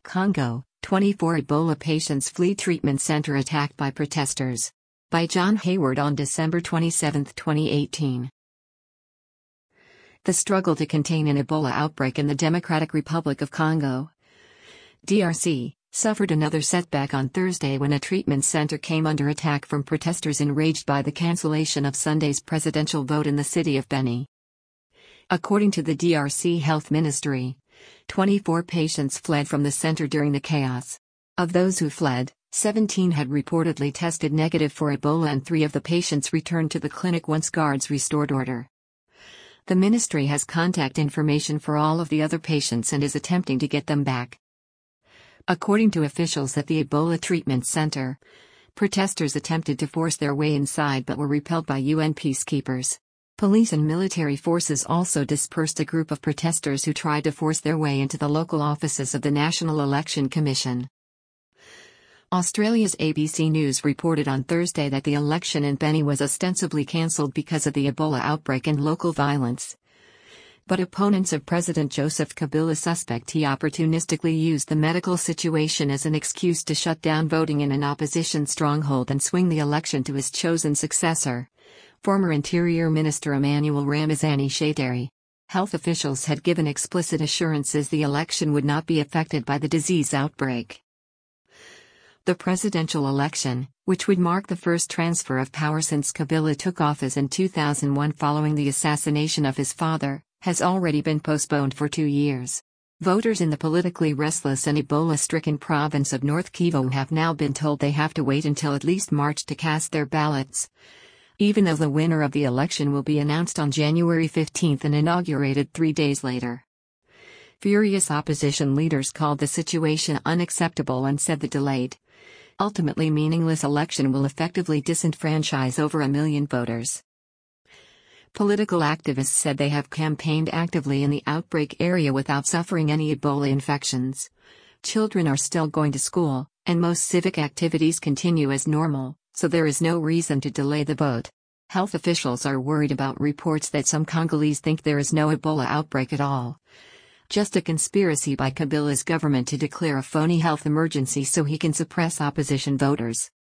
Congo, 24 Ebola patients flee treatment center attacked by protesters. By John Hayward on December 27, 2018. The struggle to contain an Ebola outbreak in the Democratic Republic of Congo, DRC, suffered another setback on Thursday when a treatment center came under attack from protesters enraged by the cancellation of Sunday's presidential vote in the city of Beni. According to the DRC Health Ministry, 24 patients fled from the center during the chaos. Of those who fled, 17 had reportedly tested negative for Ebola and 3 of the patients returned to the clinic once guards restored order. The ministry has contact information for all of the other patients and is attempting to get them back. According to officials at the Ebola treatment center, protesters attempted to force their way inside but were repelled by UN peacekeepers. Police and military forces also dispersed a group of protesters who tried to force their way into the local offices of the National Election Commission. Australia's ABC News reported on Thursday that the election in Beni was ostensibly cancelled because of the Ebola outbreak and local violence. But opponents of President Joseph Kabila suspect he opportunistically used the medical situation as an excuse to shut down voting in an opposition stronghold and swing the election to his chosen successor, former Interior Minister Emmanuel Ramazani Shadary. Health officials had given explicit assurances the election would not be affected by the disease outbreak. The presidential election, which would mark the first transfer of power since Kabila took office in 2001 following the assassination of his father, has already been postponed for 2 years. Voters in the politically restless and Ebola-stricken province of North Kivu have now been told they have to wait until at least March to cast their ballots, even though the winner of the election will be announced on January 15 and inaugurated 3 days later. Furious opposition leaders called the situation unacceptable and said the delayed, ultimately meaningless election will effectively disenfranchise over 1 million voters. Political activists said they have campaigned actively in the outbreak area without suffering any Ebola infections. Children are still going to school, and most civic activities continue as normal, so there is no reason to delay the vote. Health officials are worried about reports that some Congolese think there is no Ebola outbreak at all. Just a conspiracy by Kabila's government to declare a phony health emergency so he can suppress opposition voters.